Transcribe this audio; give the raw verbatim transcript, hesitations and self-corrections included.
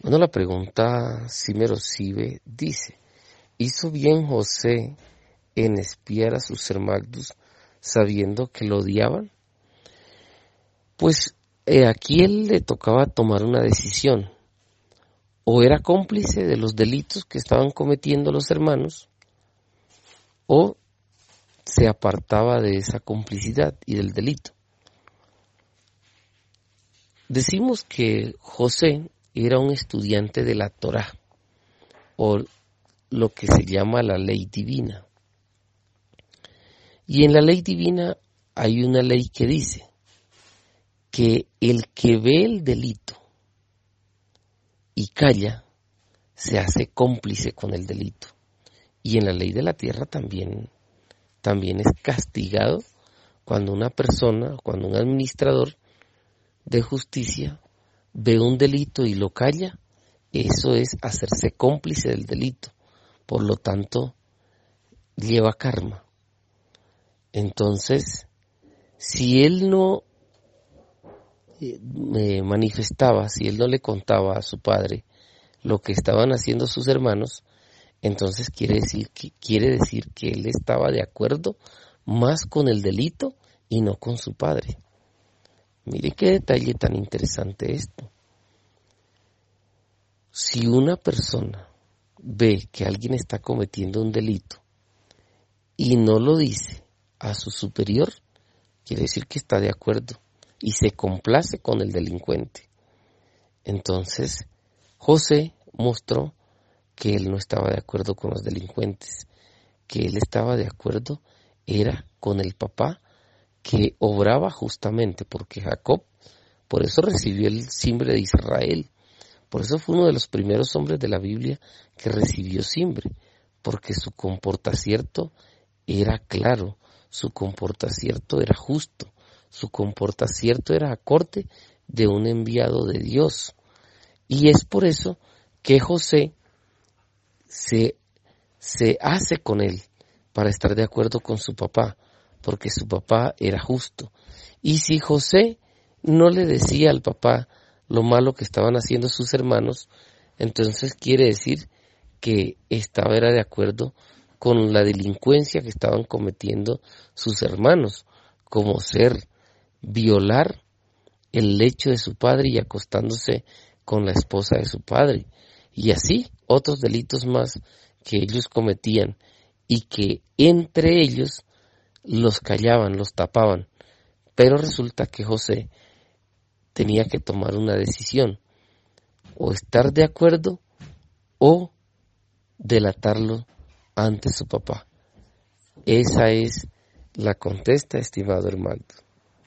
Bueno, la pregunta Simerosive dice, ¿hizo bien José en espiar a sus hermanos sabiendo que lo odiaban? Pues eh, aquí él le tocaba tomar una decisión. O era cómplice de los delitos que estaban cometiendo los hermanos, o se apartaba de esa complicidad y del delito. Decimos que José era un estudiante de la Torá, o lo que se llama la ley divina. Y en la ley divina hay una ley que dice que el que ve el delito y calla, se hace cómplice con el delito. Y en la ley de la tierra también, también es castigado cuando una persona, cuando un administrador de justicia ve un delito y lo calla, eso es hacerse cómplice del delito. Por lo tanto, lleva karma. Entonces, si él no eh, manifestaba, si él no le contaba a su padre lo que estaban haciendo sus hermanos, entonces quiere decir que, quiere decir que él estaba de acuerdo más con el delito y no con su padre. Mire qué detalle tan interesante esto. Si una persona ve que alguien está cometiendo un delito y no lo dice a su superior, quiere decir que está de acuerdo y se complace con el delincuente. Entonces, José mostró que él no estaba de acuerdo con los delincuentes, que él estaba de acuerdo era con el papá que obraba justamente, porque Jacob, por eso recibió el simbre de Israel, por eso fue uno de los primeros hombres de la Biblia que recibió simbre, porque su comportacierto era claro, su comportacierto era justo, su comportacierto era acorde de un enviado de Dios. Y es por eso que José se, se hace con él para estar de acuerdo con su papá, porque su papá era justo. Y si José no le decía al papá lo malo que estaban haciendo sus hermanos, entonces quiere decir que estaba era de acuerdo con la delincuencia que estaban cometiendo sus hermanos, como ser violar el lecho de su padre y acostándose con la esposa de su padre, y así otros delitos más que ellos cometían y que entre ellos los callaban, los tapaban. Pero resulta que José tenía que tomar una decisión, o estar de acuerdo o delatarlo ante su papá. Esa es la contesta, estimado hermano.